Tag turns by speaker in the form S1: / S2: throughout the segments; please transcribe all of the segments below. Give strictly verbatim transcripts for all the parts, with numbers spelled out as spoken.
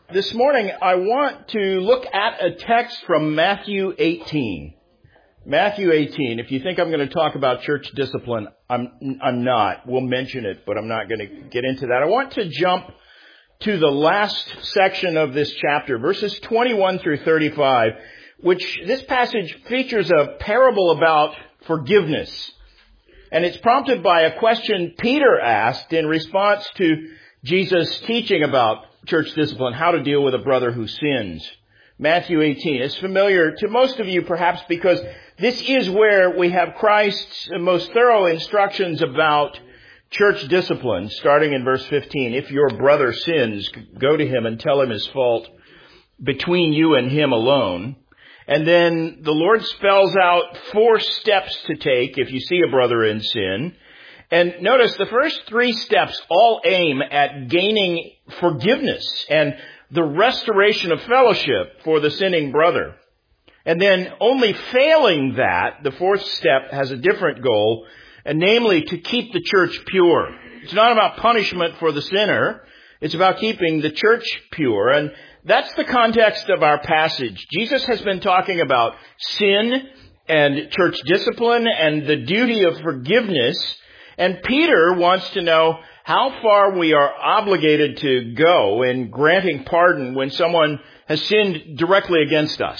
S1: This morning, I want to look at a text from Matthew eighteen. Matthew eighteen. If you think I'm going to talk about church discipline, I'm, I'm not. We'll mention it, but I'm not going to get into that. I want to jump to the last section of this chapter, verses twenty-one through thirty-five, which this passage features a parable about forgiveness. And it's prompted by a question Peter asked in response to Jesus' teaching about church discipline, how to deal with a brother who sins. Matthew eighteen is familiar to most of you perhaps because this is where we have Christ's most thorough instructions about church discipline, starting in verse fifteen. If your brother sins, go to him and tell him his fault between you and him alone. And then the Lord spells out four steps to take if you see a brother in sin. And notice the first three steps all aim at gaining forgiveness and the restoration of fellowship for the sinning brother. And then only failing that, the fourth step has a different goal, and namely to keep the church pure. It's not about punishment for the sinner. It's about keeping the church pure. And that's the context of our passage. Jesus has been talking about sin and church discipline and the duty of forgiveness. And Peter wants to know how far we are obligated to go in granting pardon when someone has sinned directly against us.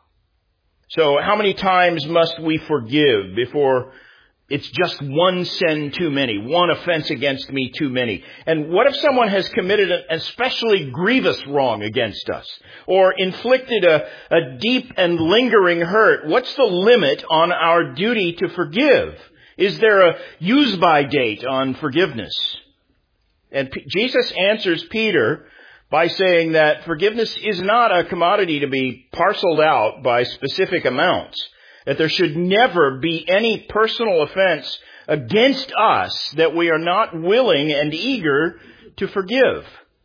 S1: So how many times must we forgive before it's just one sin too many, one offense against me too many? And what if someone has committed an especially grievous wrong against us or inflicted a, a deep and lingering hurt? What's the limit on our duty to forgive? Is there a use-by date on forgiveness? And P- Jesus answers Peter by saying that forgiveness is not a commodity to be parceled out by specific amounts, that there should never be any personal offense against us that we are not willing and eager to forgive.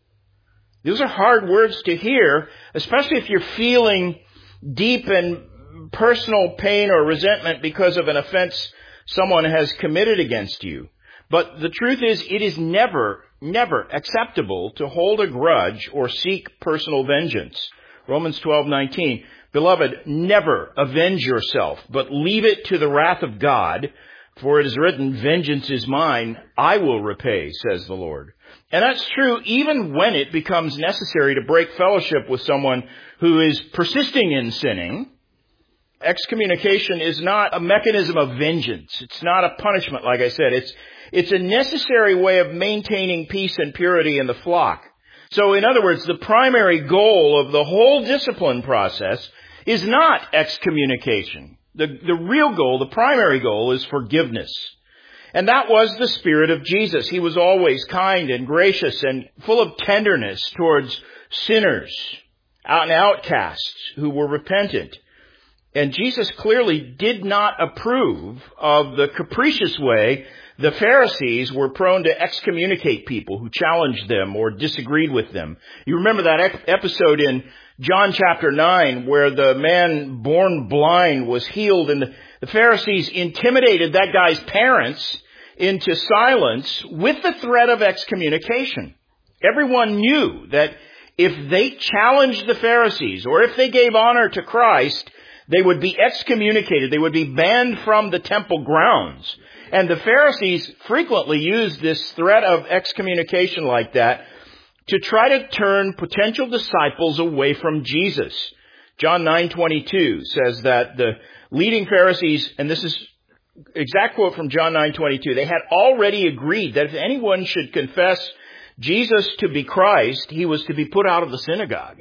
S1: These are hard words to hear, especially if you're feeling deep and personal pain or resentment because of an offense someone has committed against you. But the truth is, it is never, never acceptable to hold a grudge or seek personal vengeance. Romans twelve nineteen. Beloved, never avenge yourself, but leave it to the wrath of God, for it is written, vengeance is mine, I will repay, says the Lord. And that's true even when it becomes necessary to break fellowship with someone who is persisting in sinning. Excommunication is not a mechanism of vengeance. It's not a punishment, like I said. It's, it's a necessary way of maintaining peace and purity in the flock. So in other words, the primary goal of the whole discipline process is not excommunication. The, the real goal, the primary goal, is forgiveness. And that was the spirit of Jesus. He was always kind and gracious and full of tenderness towards sinners and outcasts who were repentant. And Jesus clearly did not approve of the capricious way the Pharisees were prone to excommunicate people who challenged them or disagreed with them. You remember that episode in John chapter nine where the man born blind was healed and the Pharisees intimidated that guy's parents into silence with the threat of excommunication. Everyone knew that if they challenged the Pharisees or if they gave honor to Christ, they would be excommunicated. They would be banned from the temple grounds. And the Pharisees frequently used this threat of excommunication like that to try to turn potential disciples away from Jesus. John nine twenty-two says that the leading Pharisees, and this is exact quote from John nine twenty-two, they had already agreed that if anyone should confess Jesus to be Christ, he was to be put out of the synagogue.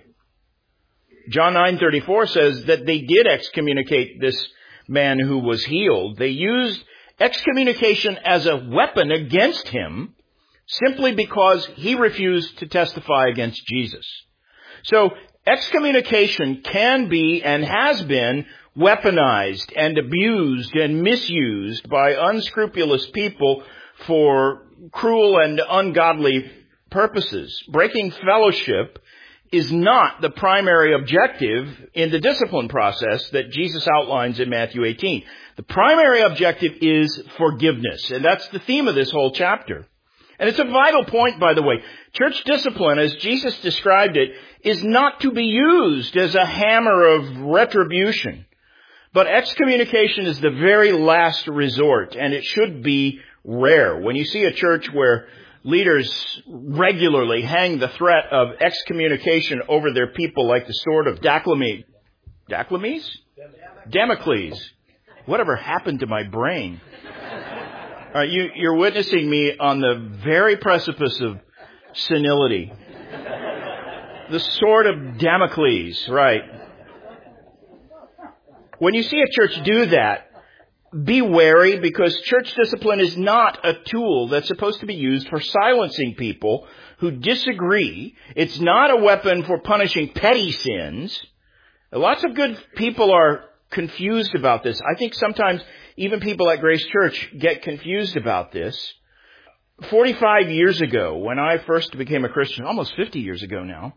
S1: John nine thirty-four says that they did excommunicate this man who was healed. They used excommunication as a weapon against him simply because he refused to testify against Jesus. So excommunication can be and has been weaponized and abused and misused by unscrupulous people for cruel and ungodly purposes. Breaking fellowship is not the primary objective in the discipline process that Jesus outlines in Matthew eighteen. The primary objective is forgiveness, and that's the theme of this whole chapter. And it's a vital point, by the way. Church discipline, as Jesus described it, is not to be used as a hammer of retribution. But excommunication is the very last resort, and it should be rare. When you see a church where leaders regularly hang the threat of excommunication over their people like the sword of Damocles, Damocles? Damocles. Whatever happened to my brain? All right, you, you're witnessing me on the very precipice of senility. The sword of Damocles, right. When you see a church do that, be wary, because church discipline is not a tool that's supposed to be used for silencing people who disagree. It's not a weapon for punishing petty sins. Lots of good people are confused about this. I think sometimes even people at Grace Church get confused about this. forty-five years ago, when I first became a Christian, almost fifty years ago now,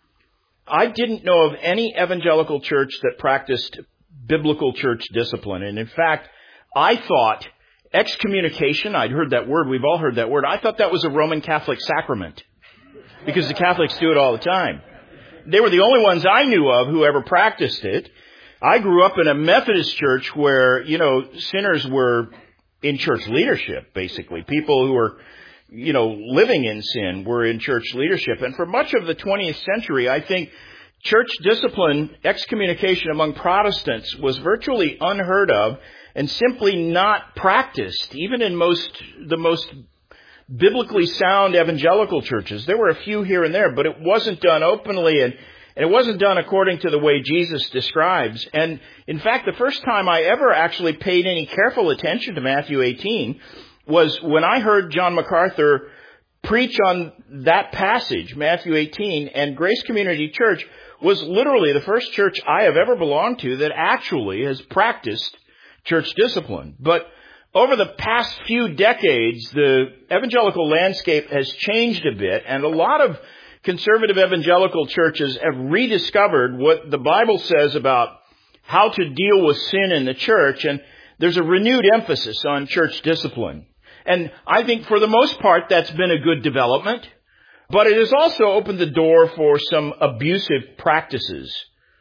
S1: I didn't know of any evangelical church that practiced biblical church discipline. And in fact, I thought excommunication, I'd heard that word, we've all heard that word, I thought that was a Roman Catholic sacrament, because the Catholics do it all the time. They were the only ones I knew of who ever practiced it. I grew up in a Methodist church where, you know, sinners were in church leadership, basically. People who were, you know, living in sin were in church leadership. And for much of the twentieth century, I think church discipline, excommunication among Protestants was virtually unheard of and simply not practiced, even in most, the most biblically sound evangelical churches. There were a few here and there, but it wasn't done openly, and, and it wasn't done according to the way Jesus describes. And in fact, the first time I ever actually paid any careful attention to Matthew eighteen was when I heard John MacArthur preach on that passage, Matthew eighteen, and Grace Community Church was literally the first church I have ever belonged to that actually has practiced church discipline. But over the past few decades, the evangelical landscape has changed a bit, and a lot of conservative evangelical churches have rediscovered what the Bible says about how to deal with sin in the church, and there's a renewed emphasis on church discipline. And I think for the most part that's been a good development, but it has also opened the door for some abusive practices.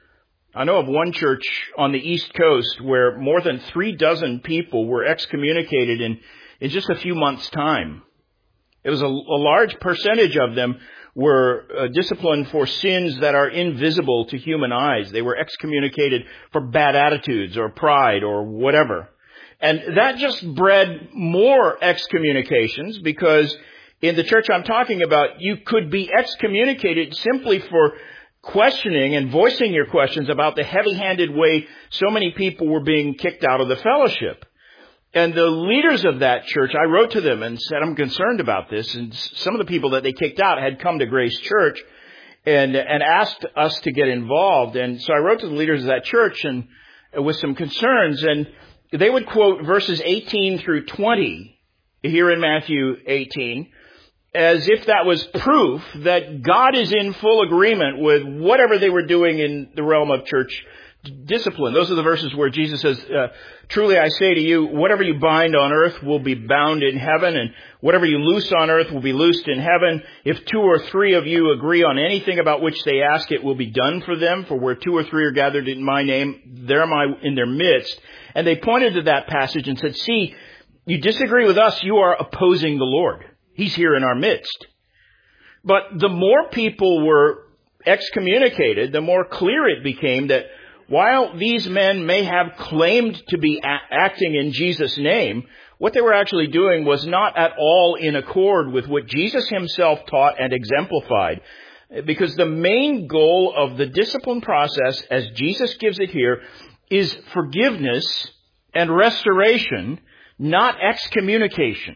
S1: I know of one church on the East Coast where more than three dozen people were excommunicated in, in just a few months' time. It was a, a large percentage of them were uh, disciplined for sins that are invisible to human eyes. They were excommunicated for bad attitudes or pride or whatever. And that just bred more excommunications, because in the church I'm talking about, you could be excommunicated simply for questioning and voicing your questions about the heavy-handed way so many people were being kicked out of the fellowship. And the leaders of that church, I wrote to them and said, I'm concerned about this. And some of the people that they kicked out had come to Grace Church and, and asked us to get involved. And so I wrote to the leaders of that church and with some concerns, and they would quote verses eighteen through twenty here in Matthew eighteen, as if that was proof that God is in full agreement with whatever they were doing in the realm of church discipline. Those are the verses where Jesus says, uh, truly I say to you, whatever you bind on earth will be bound in heaven, and whatever you loose on earth will be loosed in heaven. If two or three of you agree on anything about which they ask, it will be done for them. For where two or three are gathered in my name, there am I in their midst. And they pointed to that passage and said, see, you disagree with us, you are opposing the Lord. He's here in our midst. But the more people were excommunicated, the more clear it became that while these men may have claimed to be a- acting in Jesus' name, what they were actually doing was not at all in accord with what Jesus himself taught and exemplified. Because the main goal of the discipline process, as Jesus gives it here, is forgiveness and restoration, not excommunication.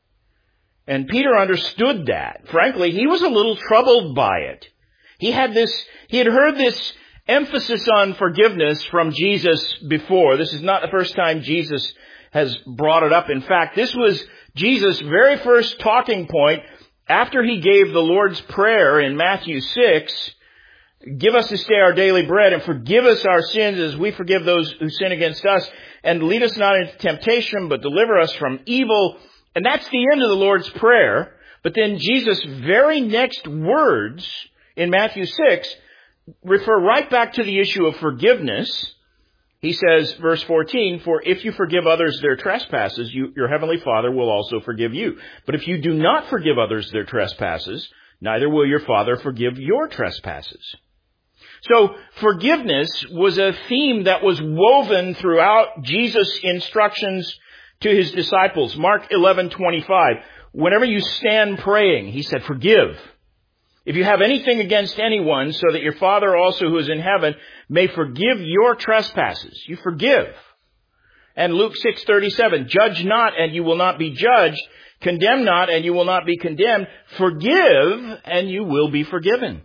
S1: And Peter understood that. Frankly, he was a little troubled by it. He had this, he had heard this emphasis on forgiveness from Jesus before. This is not the first time Jesus has brought it up. In fact, this was Jesus' very first talking point after he gave the Lord's Prayer in Matthew six. Give us this day our daily bread, and forgive us our sins as we forgive those who sin against us. And lead us not into temptation, but deliver us from evil. And that's the end of the Lord's Prayer. But then Jesus' very next words in Matthew six refer right back to the issue of forgiveness. He says, verse fourteen, "For if you forgive others their trespasses, you, your heavenly Father will also forgive you. But if you do not forgive others their trespasses, neither will your Father forgive your trespasses." So forgiveness was a theme that was woven throughout Jesus' instructions to his disciples. Mark eleven twenty-five, "Whenever you stand praying," he said, "forgive. If you have anything against anyone, so that your Father also who is in heaven may forgive your trespasses." You forgive. And Luke six thirty-seven, "Judge not, and you will not be judged. Condemn not, and you will not be condemned. Forgive, and you will be forgiven."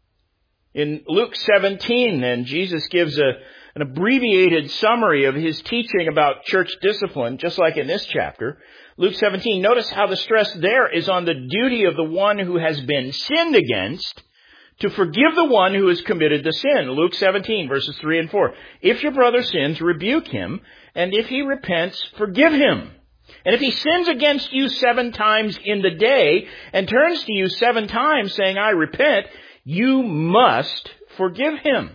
S1: In Luke seventeen, then, Jesus gives a, an abbreviated summary of his teaching about church discipline, just like in this chapter. Luke seventeen, notice how the stress there is on the duty of the one who has been sinned against to forgive the one who has committed the sin. Luke seventeen, verses three and four. "If your brother sins, rebuke him, and if he repents, forgive him. And if he sins against you seven times in the day, and turns to you seven times saying, 'I repent,' you must forgive him."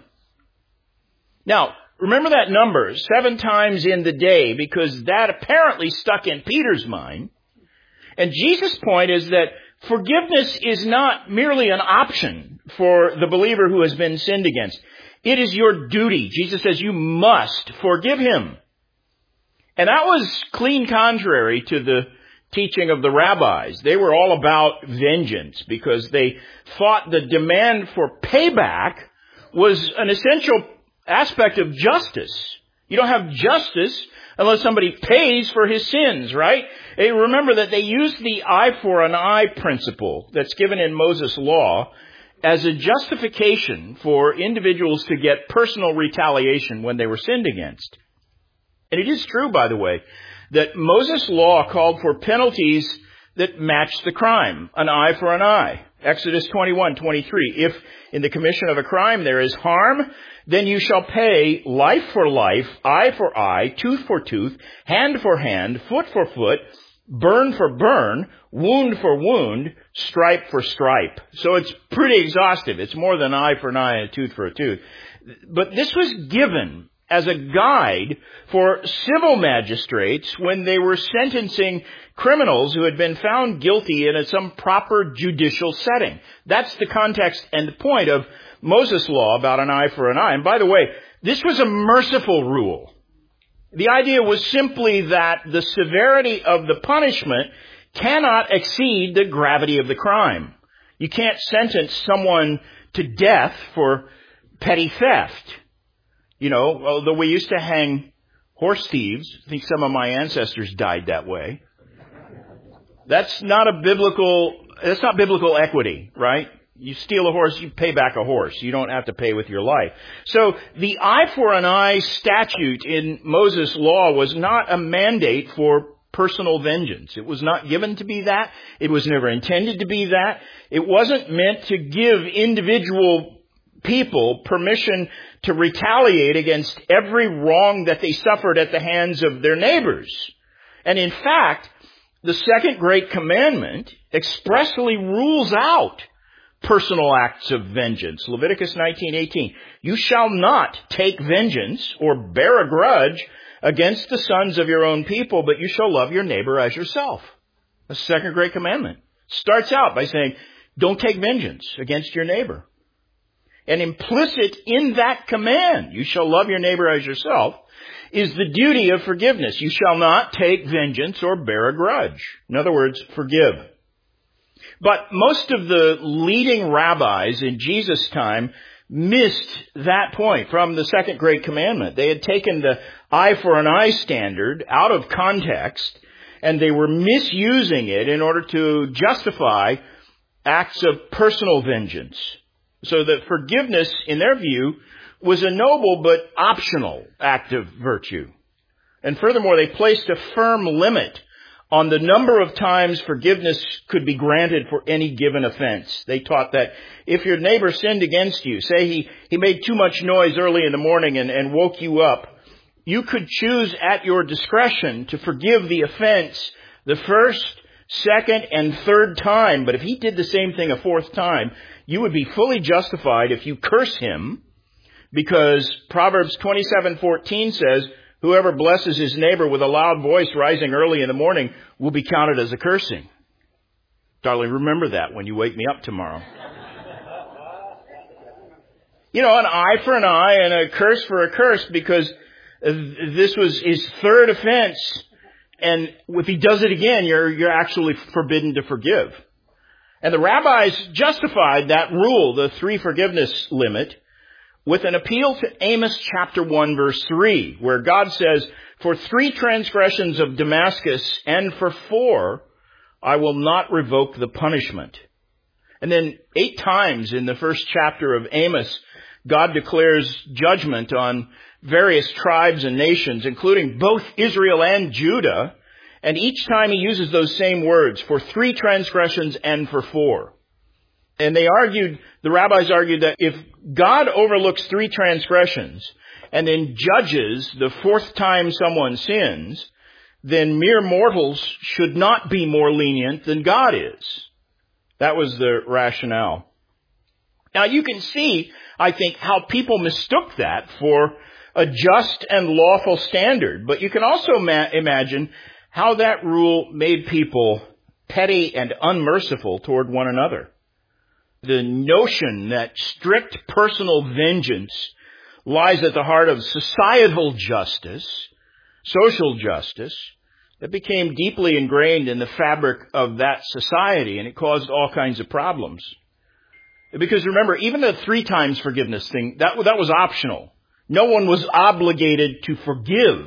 S1: Now, remember that number, seven times in the day, because that apparently stuck in Peter's mind. And Jesus' point is that forgiveness is not merely an option for the believer who has been sinned against. It is your duty. Jesus says you must forgive him. And that was clean contrary to the teaching of the rabbis. They were all about vengeance because they thought the demand for payback was an essential aspect of justice. You don't have justice unless somebody pays for his sins, right? And remember that they used the eye for an eye principle that's given in Moses' law as a justification for individuals to get personal retaliation when they were sinned against. And it is true, by the way, that Moses' law called for penalties that matched the crime, an eye for an eye. Exodus twenty-one twenty-three, "If in the commission of a crime there is harm, then you shall pay life for life, eye for eye, tooth for tooth, hand for hand, foot for foot, burn for burn, wound for wound, stripe for stripe." So it's pretty exhaustive. It's more than eye for an eye and a tooth for a tooth. But this was given as a guide for civil magistrates when they were sentencing criminals who had been found guilty in some proper judicial setting. That's the context and the point of Moses' law about an eye for an eye. And by the way, this was a merciful rule. The idea was simply that the severity of the punishment cannot exceed the gravity of the crime. You can't sentence someone to death for petty theft. You know, although we used to hang horse thieves, I think some of my ancestors died that way. That's not a biblical, that's not biblical equity, right? You steal a horse, you pay back a horse. You don't have to pay with your life. So the eye for an eye statute in Moses' law was not a mandate for personal vengeance. It was not given to be that. It was never intended to be that. It wasn't meant to give individual people permission to retaliate against every wrong that they suffered at the hands of their neighbors. And in fact, the second great commandment expressly rules out personal acts of vengeance. Leviticus nineteen eighteen. "You shall not take vengeance or bear a grudge against the sons of your own people, but you shall love your neighbor as yourself." The second great commandment starts out by saying, don't take vengeance against your neighbor. And implicit in that command, you shall love your neighbor as yourself, is the duty of forgiveness. You shall not take vengeance or bear a grudge. In other words, forgive. But most of the leading rabbis in Jesus' time missed that point from the second great commandment. They had taken the eye for an eye standard out of context, and they were misusing it in order to justify acts of personal vengeance. So that forgiveness, in their view, was a noble but optional act of virtue. And furthermore, they placed a firm limit on the number of times forgiveness could be granted for any given offense. They taught that if your neighbor sinned against you, say he, he made too much noise early in the morning and, and woke you up, you could choose at your discretion to forgive the offense the first, second, and third time. But if he did the same thing a fourth time, you would be fully justified if you curse him, because Proverbs twenty-seven fourteen says, whoever blesses his neighbor with a loud voice rising early in the morning will be counted as a cursing. Darling, remember that when you wake me up tomorrow. You know, an eye for an eye and a curse for a curse, because this was his third offense. And if he does it again, you're, you're actually forbidden to forgive. And the rabbis justified that rule, the three forgiveness limit, with an appeal to Amos chapter one verse three, where God says, for three transgressions of Damascus and for four, I will not revoke the punishment. And then eight times in the first chapter of Amos, God declares judgment on various tribes and nations, including both Israel and Judah. And each time he uses those same words, for three transgressions and for four. And they argued, the rabbis argued that if God overlooks three transgressions and then judges the fourth time someone sins, then mere mortals should not be more lenient than God is. That was the rationale. Now you can see, I think, how people mistook that for a just and lawful standard. But you can also ma- imagine how that rule made people petty and unmerciful toward one another. The notion that strict personal vengeance lies at the heart of societal justice, social justice, that became deeply ingrained in the fabric of that society, and it caused all kinds of problems. Because remember, even the three times forgiveness thing, that, that was optional. No one was obligated to forgive.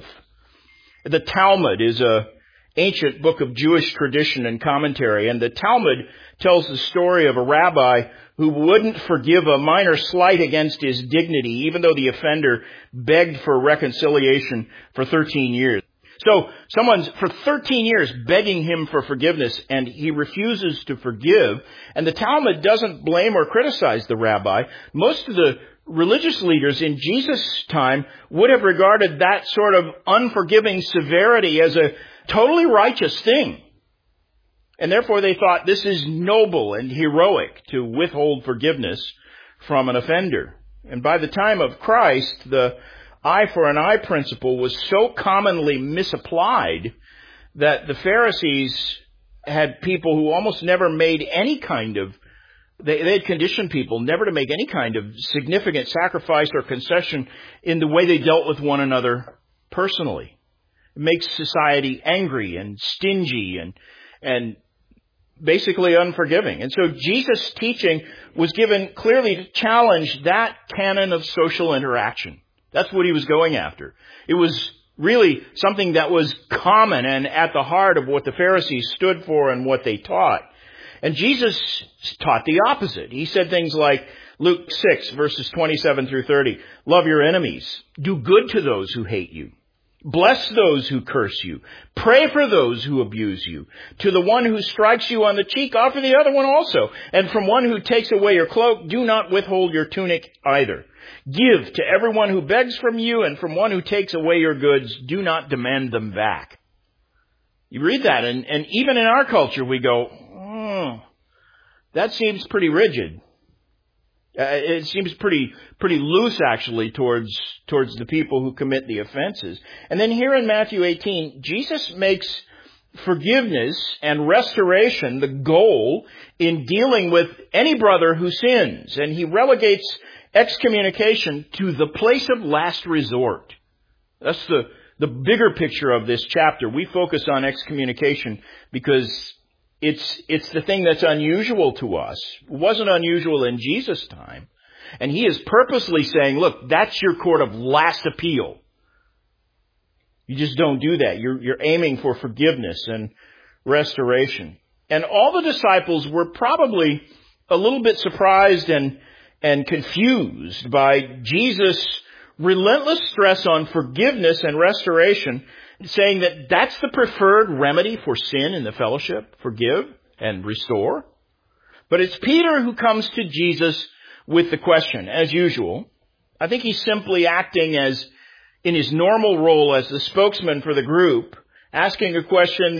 S1: The Talmud is a ancient book of Jewish tradition and commentary, and the Talmud tells the story of a rabbi who wouldn't forgive a minor slight against his dignity, even though the offender begged for reconciliation for thirteen years. So someone's for thirteen years begging him for forgiveness, and he refuses to forgive. And the Talmud doesn't blame or criticize the rabbi. Most of the religious leaders in Jesus' time would have regarded that sort of unforgiving severity as a totally righteous thing. And therefore they thought this is noble and heroic to withhold forgiveness from an offender. And by the time of Christ, the eye for an eye principle was so commonly misapplied that the Pharisees had people who almost never made any kind of, they, they had conditioned people never to make any kind of significant sacrifice or concession in the way they dealt with one another personally. It makes society angry and stingy and, and basically unforgiving. And so Jesus' teaching was given clearly to challenge that canon of social interaction. That's what he was going after. It was really something that was common and at the heart of what the Pharisees stood for and what they taught. And Jesus taught the opposite. He said things like Luke six, verses twenty-seven through thirty, love your enemies, do good to those who hate you, bless those who curse you, pray for those who abuse you. To the one who strikes you on the cheek, offer the other one also. And from one who takes away your cloak, do not withhold your tunic either. Give to everyone who begs from you, and from one who takes away your goods, do not demand them back. You read that, and, and even in our culture we go, oh, that seems pretty rigid. Uh, it seems pretty pretty loose, actually, towards towards the people who commit the offenses. And then here in Matthew eighteen, Jesus makes forgiveness and restoration the goal in dealing with any brother who sins. And he relegates excommunication to the place of last resort. That's the, the bigger picture of this chapter. We focus on excommunication because it's, it's the thing that's unusual to us. It wasn't unusual in Jesus' time. And he is purposely saying, look, that's your court of last appeal. You just don't do that. You're, you're aiming for forgiveness and restoration. And all the disciples were probably a little bit surprised and and confused by Jesus' relentless stress on forgiveness and restoration, saying that that's the preferred remedy for sin in the fellowship, forgive and restore. But it's Peter who comes to Jesus with the question, as usual. I think he's simply acting as in his normal role as the spokesman for the group, asking a question that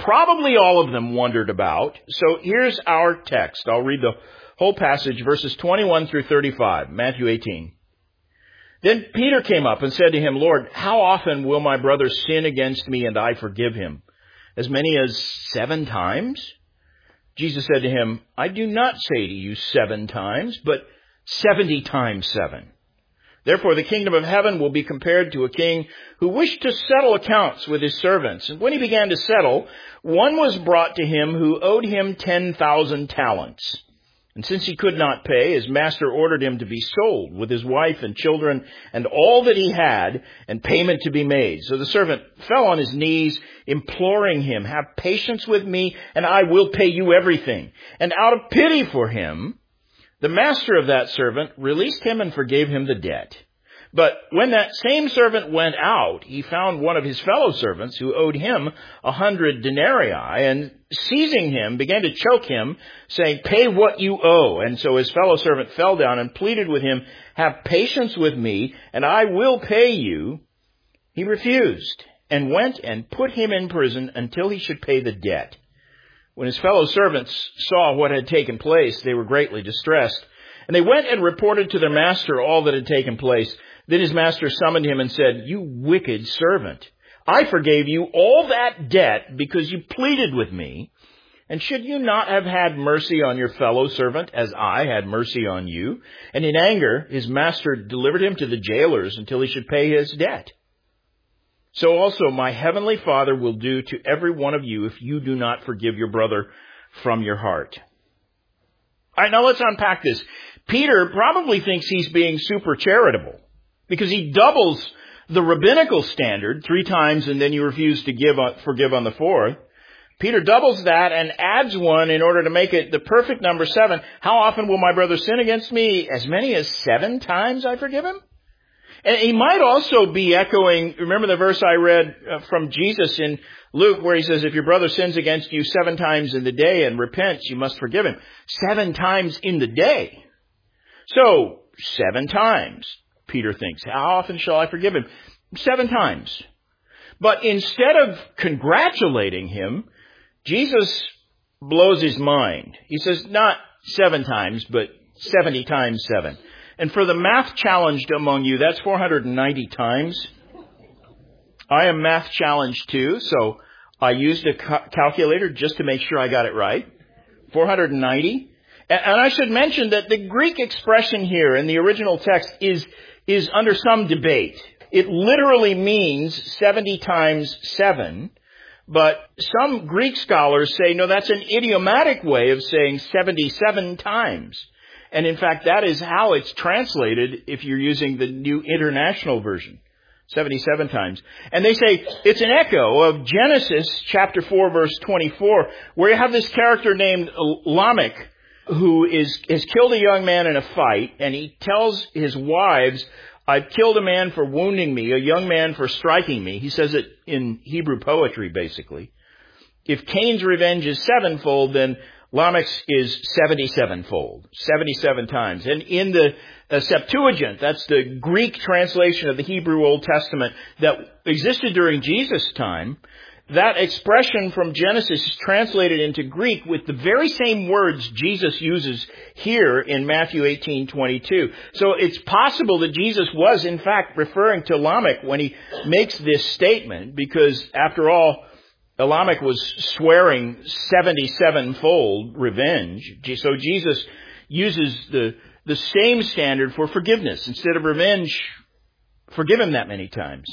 S1: probably all of them wondered about. So here's our text. I'll read the whole passage, verses twenty-one through thirty-five, Matthew eighteen. Then Peter came up and said to him, Lord, how often will my brother sin against me and I forgive him? As many as seven times? Jesus said to him, I do not say to you seven times, but seventy times seven. Therefore the kingdom of heaven will be compared to a king who wished to settle accounts with his servants. And when he began to settle, one was brought to him who owed him ten thousand talents. And since he could not pay, his master ordered him to be sold with his wife and children and all that he had, and payment to be made. So the servant fell on his knees, imploring him, have patience with me, and I will pay you everything. And out of pity for him, the master of that servant released him and forgave him the debt. But when that same servant went out, he found one of his fellow servants who owed him a hundred denarii, and seizing him, began to choke him, saying, pay what you owe. And so his fellow servant fell down and pleaded with him, have patience with me, and I will pay you. He refused, and went and put him in prison until he should pay the debt. When his fellow servants saw what had taken place, they were greatly distressed. And they went and reported to their master all that had taken place. Then his master summoned him and said, you wicked servant, I forgave you all that debt because you pleaded with me. And should you not have had mercy on your fellow servant as I had mercy on you? And in anger, his master delivered him to the jailers until he should pay his debt. So also my heavenly Father will do to every one of you if you do not forgive your brother from your heart. All right, now let's unpack this. Peter probably thinks he's being super charitable because he doubles the rabbinical standard three times and then you refuse to give on, forgive on the fourth. Peter doubles that and adds one in order to make it the perfect number seven. How often will my brother sin against me? As many as seven times I forgive him? And he might also be echoing, remember the verse I read from Jesus in Luke where he says, if your brother sins against you seven times in the day and repents, you must forgive him. Seven times in the day. So, seven times, Peter thinks. How often shall I forgive him? Seven times. But instead of congratulating him, Jesus blows his mind. He says, not seven times, but seventy times seven. And for the math challenged among you, that's four hundred ninety times. I am math challenged too, so I used a ca- calculator just to make sure I got it right. four hundred ninety. And, and I should mention that the Greek expression here in the original text is, is under some debate. It literally means seventy times seven, but some Greek scholars say, no, that's an idiomatic way of saying seventy-seven times. And in fact, that is how it's translated if you're using the New International Version. seventy-seven times. And they say it's an echo of Genesis chapter four, verse twenty-four, where you have this character named Lamech who is has killed a young man in a fight, and he tells his wives, I've killed a man for wounding me, a young man for striking me. He says it in Hebrew poetry, basically. If Cain's revenge is sevenfold, then Lamech's is seventy-sevenfold, seventy-seven times. And in the uh, Septuagint, that's the Greek translation of the Hebrew Old Testament that existed during Jesus' time, that expression from Genesis is translated into Greek with the very same words Jesus uses here in Matthew eighteen twenty-two. So it's possible that Jesus was, in fact, referring to Lamech when he makes this statement, because after all, Lamech was swearing seventy-seven-fold revenge. So Jesus uses the, the same standard for forgiveness. Instead of revenge, forgive him that many times.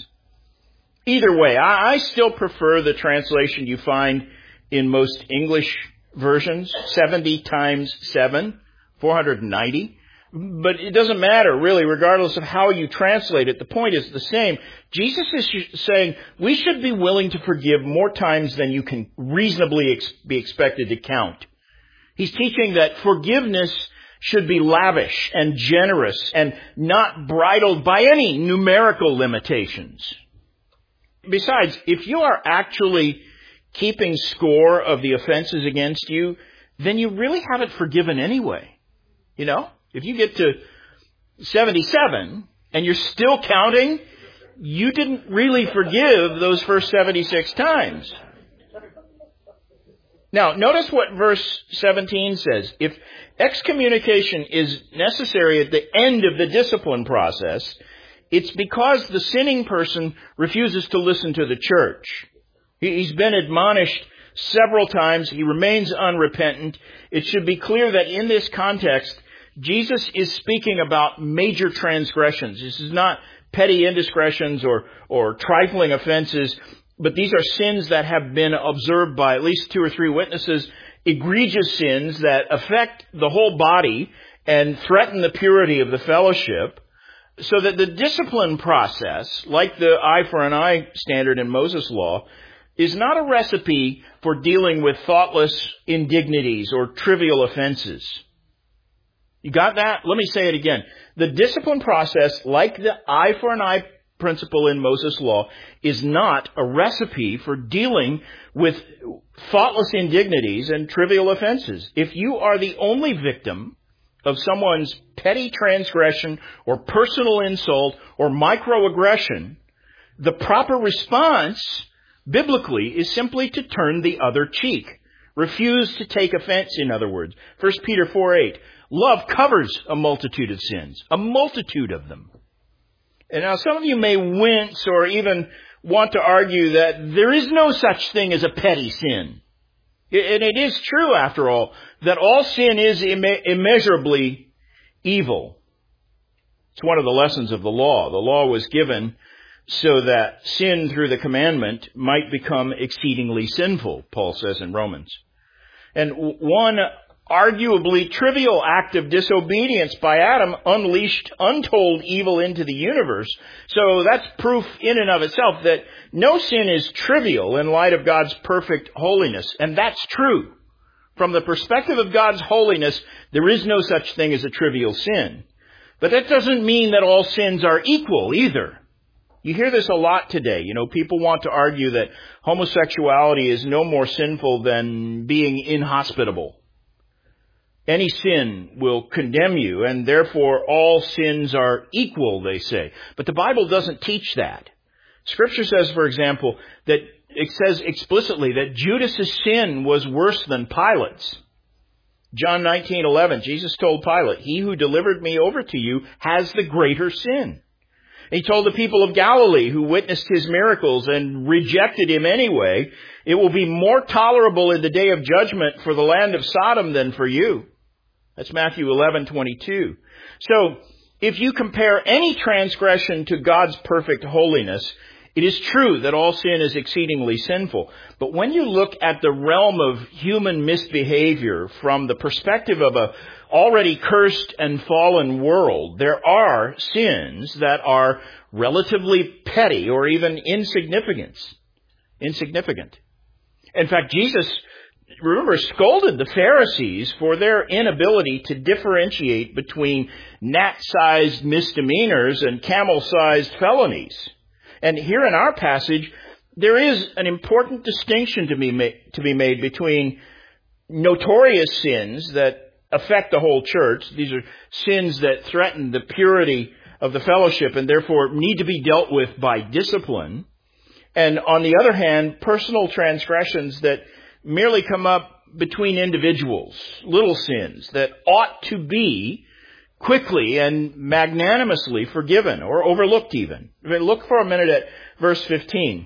S1: Either way, I, I still prefer the translation you find in most English versions, seventy times seven, four hundred ninety. But it doesn't matter, really, regardless of how you translate it. The point is the same. Jesus is saying we should be willing to forgive more times than you can reasonably ex- be expected to count. He's teaching that forgiveness should be lavish and generous and not bridled by any numerical limitations. Besides, if you are actually keeping score of the offenses against you, then you really haven't forgiven anyway. You know? If you get to seventy-seven and you're still counting, you didn't really forgive those first seventy-six times. Now, notice what verse seventeen says. If excommunication is necessary at the end of the discipline process, it's because the sinning person refuses to listen to the church. He's been admonished several times. He remains unrepentant. It should be clear that in this context, Jesus is speaking about major transgressions. This is not petty indiscretions or, or trifling offenses, but these are sins that have been observed by at least two or three witnesses, egregious sins that affect the whole body and threaten the purity of the fellowship, so that the discipline process, like the eye for an eye standard in Moses' law, is not a recipe for dealing with thoughtless indignities or trivial offenses. You got that? Let me say it again. The discipline process, like the eye for an eye principle in Moses' law, is not a recipe for dealing with thoughtless indignities and trivial offenses. If you are the only victim of someone's petty transgression or personal insult or microaggression, the proper response biblically is simply to turn the other cheek. Refuse to take offense, in other words. First Peter four eight. Love covers a multitude of sins, a multitude of them. And now some of you may wince or even want to argue that there is no such thing as a petty sin. And it is true, after all, that all sin is imme- immeasurably evil. It's one of the lessons of the law. The law was given so that sin through the commandment might become exceedingly sinful, Paul says in Romans. And one arguably trivial act of disobedience by Adam unleashed untold evil into the universe. So that's proof in and of itself that no sin is trivial in light of God's perfect holiness. And that's true. From the perspective of God's holiness, there is no such thing as a trivial sin. But that doesn't mean that all sins are equal either. You hear this a lot today. You know, people want to argue that homosexuality is no more sinful than being inhospitable. Any sin will condemn you, and therefore all sins are equal, they say. But the Bible doesn't teach that. Scripture says, for example, that it says explicitly that Judas' sin was worse than Pilate's. John nineteen eleven, Jesus told Pilate, "He who delivered me over to you has the greater sin." He told the people of Galilee who witnessed his miracles and rejected him anyway, "It will be more tolerable in the day of judgment for the land of Sodom than for you." That's Matthew eleven twenty-two. So, if you compare any transgression to God's perfect holiness, it is true that all sin is exceedingly sinful. But when you look at the realm of human misbehavior from the perspective of a already cursed and fallen world, there are sins that are relatively petty or even insignificant. Insignificant. In fact, Jesus, remember, scolded the Pharisees for their inability to differentiate between gnat-sized misdemeanors and camel-sized felonies. And here in our passage, there is an important distinction to be made, to be made between notorious sins that affect the whole church. These are sins that threaten the purity of the fellowship and therefore need to be dealt with by discipline. And on the other hand, personal transgressions that merely come up between individuals, little sins that ought to be quickly and magnanimously forgiven or overlooked even. Look for a minute at verse fifteen.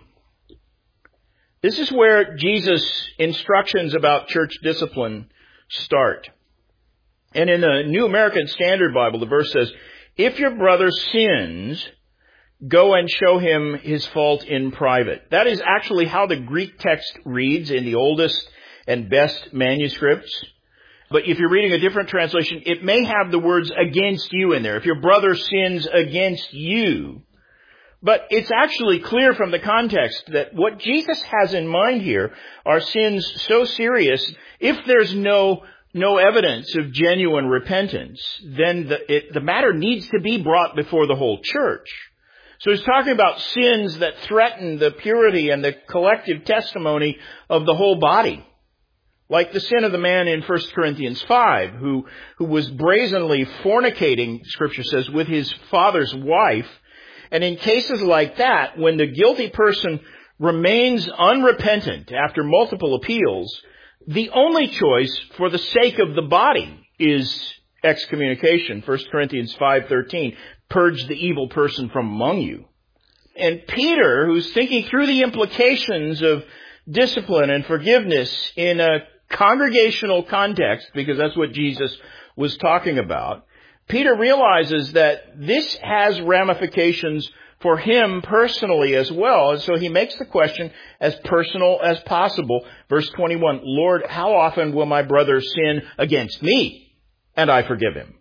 S1: This is where Jesus' instructions about church discipline start. And in the New American Standard Bible, the verse says, "If your brother sins, go and show him his fault in private." That is actually how the Greek text reads in the oldest and best manuscripts. But if you're reading a different translation, it may have the words "against you" in there. If your brother sins against you. But it's actually clear from the context that what Jesus has in mind here are sins so serious, if there's no no evidence of genuine repentance, then the, it, the matter needs to be brought before the whole church. So he's talking about sins that threaten the purity and the collective testimony of the whole body. Like the sin of the man in First Corinthians five, who, who was brazenly fornicating, Scripture says, with his father's wife. And in cases like that, when the guilty person remains unrepentant after multiple appeals, The only choice for the sake of the body is excommunication. First Corinthians five thirteen, purge the evil person from among you. And Peter, who's thinking through the implications of discipline and forgiveness in a congregational context, because that's what Jesus was talking about, Peter realizes that this has ramifications for him personally as well. And so he makes the question as personal as possible. Verse twenty-one, Lord, how often will my brother sin against me and I forgive him?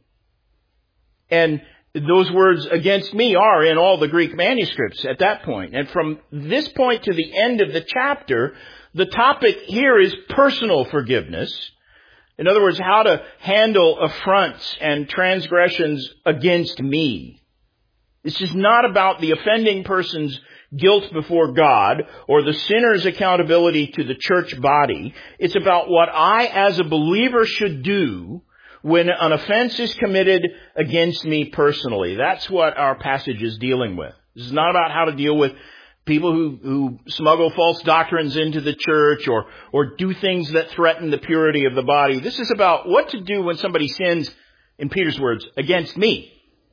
S1: And those words against me are in all the Greek manuscripts at that point. And from this point to the end of the chapter, the topic here is personal forgiveness. In other words, how to handle affronts and transgressions against me. This is not about the offending person's guilt before God or the sinner's accountability to the church body. It's about what I as a believer should do when an offense is committed against me personally. That's what our passage is dealing with. This is not about how to deal with people who, who smuggle false doctrines into the church or, or do things that threaten the purity of the body. This is about what to do when somebody sins, in Peter's words, against me.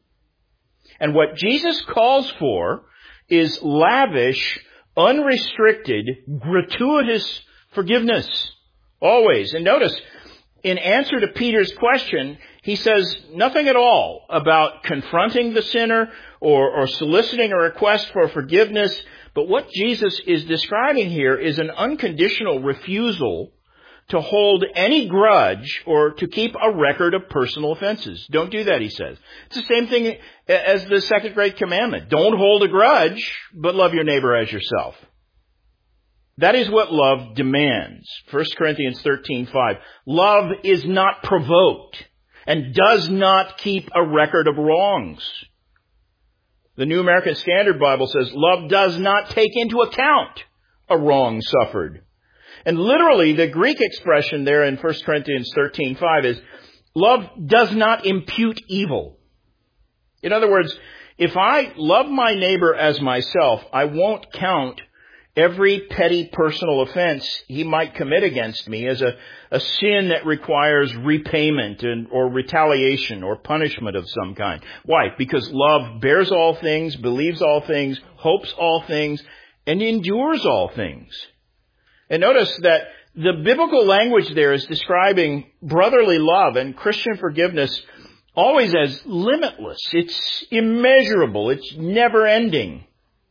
S1: And what Jesus calls for is lavish, unrestricted, gratuitous forgiveness. Always. And notice, in answer to Peter's question, he says nothing at all about confronting the sinner or, or soliciting a request for forgiveness. But what Jesus is describing here is an unconditional refusal to hold any grudge or to keep a record of personal offenses. Don't do that, he says. It's the same thing as the second great commandment. Don't hold a grudge, but love your neighbor as yourself. That is what love demands. First Corinthians thirteen five. Love is not provoked and does not keep a record of wrongs. The New American Standard Bible says love does not take into account a wrong suffered. And literally, the Greek expression there in First Corinthians thirteen five is, love does not impute evil. In other words, if I love my neighbor as myself, I won't count every petty personal offense he might commit against me as a, a sin that requires repayment and, or retaliation or punishment of some kind. Why? Because love bears all things, believes all things, hopes all things, and endures all things. And notice that the biblical language there is describing brotherly love and Christian forgiveness always as limitless. It's immeasurable. It's never ending.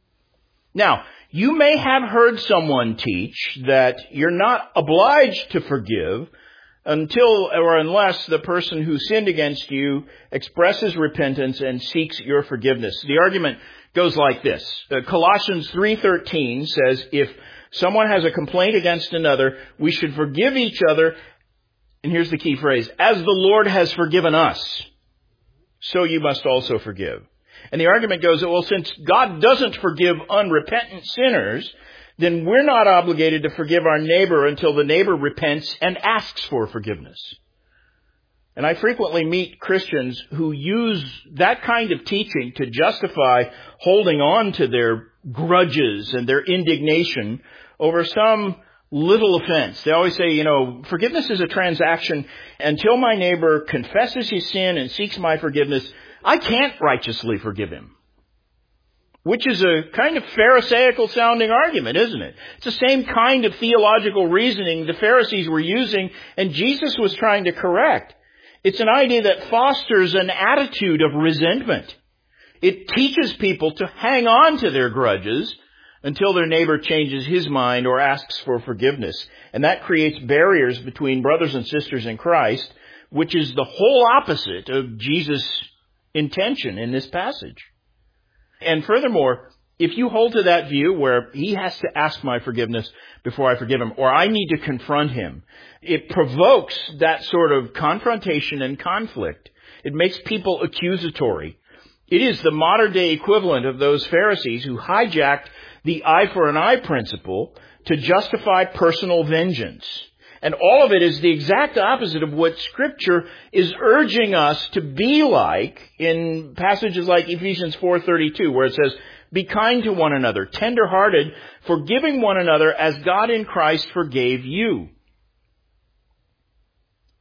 S1: Now, you may have heard someone teach that you're not obliged to forgive until or unless the person who sinned against you expresses repentance and seeks your forgiveness. The argument goes like this. Uh, Colossians three thirteen says, if someone has a complaint against another, we should forgive each other. And here's the key phrase, as the Lord has forgiven us, so you must also forgive. And the argument goes, well, since God doesn't forgive unrepentant sinners, then we're not obligated to forgive our neighbor until the neighbor repents and asks for forgiveness. And I frequently meet Christians who use that kind of teaching to justify holding on to their grudges and their indignation over some little offense. They always say, you know, forgiveness is a transaction. Until my neighbor confesses his sin and seeks my forgiveness, I can't righteously forgive him. Which is a kind of Pharisaical sounding argument, isn't it? It's the same kind of theological reasoning the Pharisees were using and Jesus was trying to correct. It's an idea that fosters an attitude of resentment. It teaches people to hang on to their grudges until their neighbor changes his mind or asks for forgiveness. And that creates barriers between brothers and sisters in Christ, which is the whole opposite of Jesus' intention in this passage. And furthermore, if you hold to that view where he has to ask my forgiveness before I forgive him, or I need to confront him, it provokes that sort of confrontation and conflict. It makes people accusatory. It is the modern day equivalent of those Pharisees who hijacked the eye for an eye principle to justify personal vengeance. And all of it is the exact opposite of what Scripture is urging us to be like in passages like Ephesians four thirty-two, where it says, be kind to one another, tender-hearted, forgiving one another as God in Christ forgave you.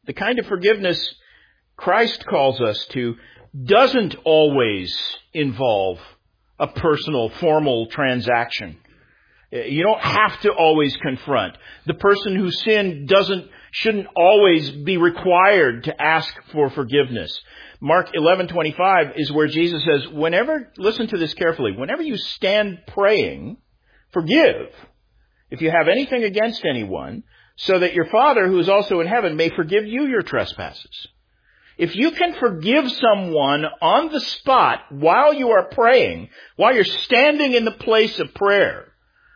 S1: The kind of forgiveness Christ calls us to doesn't always involve a personal, formal transaction. You don't have to always confront. The person who sinned doesn't, shouldn't always be required to ask for forgiveness. Mark eleven twenty-five is where Jesus says, whenever, listen to this carefully, whenever you stand praying, forgive if you have anything against anyone, so that your Father who is also in heaven may forgive you your trespasses. If you can forgive someone on the spot while you are praying, while you're standing in the place of prayer,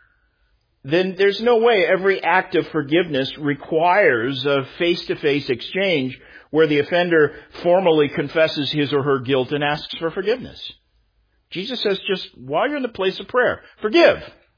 S1: then there's no way every act of forgiveness requires a face-to-face exchange where the offender formally confesses his or her guilt and asks for forgiveness. Jesus says just while you're in the place of prayer, forgive.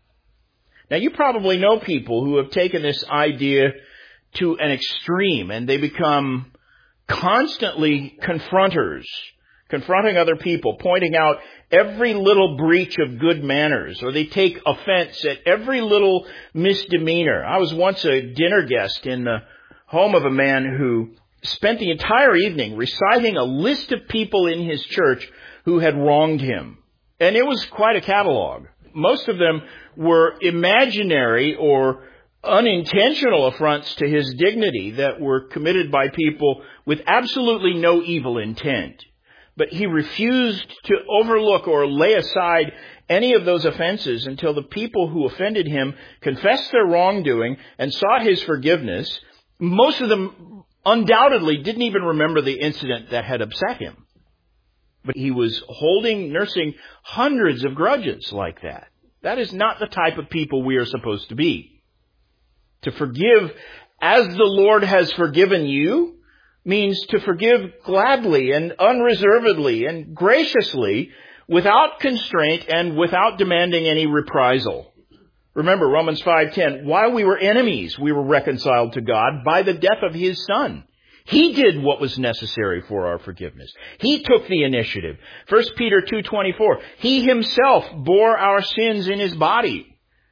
S1: Now, you probably know people who have taken this idea to an extreme, and they become constantly confronters, confronting other people, pointing out every little breach of good manners, or they take offense at every little misdemeanor. I was once a dinner guest in the home of a man who spent the entire evening reciting a list of people in his church who had wronged him. And it was quite a catalog. Most of them were imaginary or unintentional affronts to his dignity that were committed by people with absolutely no evil intent. But he refused to overlook or lay aside any of those offenses until the people who offended him confessed their wrongdoing and sought his forgiveness. Most of them undoubtedly didn't even remember the incident that had upset him. But he was holding, nursing hundreds of grudges like that. That is not the type of people we are supposed to be. To forgive as the Lord has forgiven you means to forgive gladly and unreservedly and graciously without constraint and without demanding any reprisal. Remember Romans five ten, while we were enemies, we were reconciled to God by the death of His Son. He did what was necessary for our forgiveness. He took the initiative. First Peter two twenty-four, He Himself bore our sins in His body.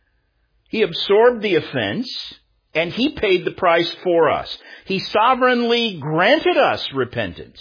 S1: He absorbed the offense, and He paid the price for us. He sovereignly granted us repentance.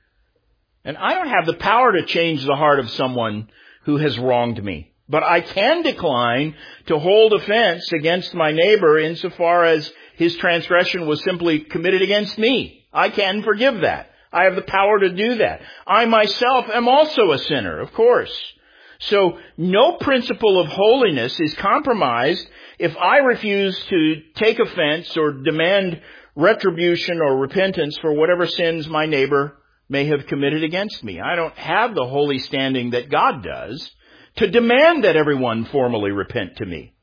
S1: And I don't have the power to change the heart of someone who has wronged me. But I can decline to hold offense against my neighbor insofar as his transgression was simply committed against me. I can forgive that. I have the power to do that. I myself am also a sinner, of course. So no principle of holiness is compromised if I refuse to take offense or demand retribution or repentance for whatever sins my neighbor may have committed against me. I don't have the holy standing that God does to demand that everyone formally repent to me.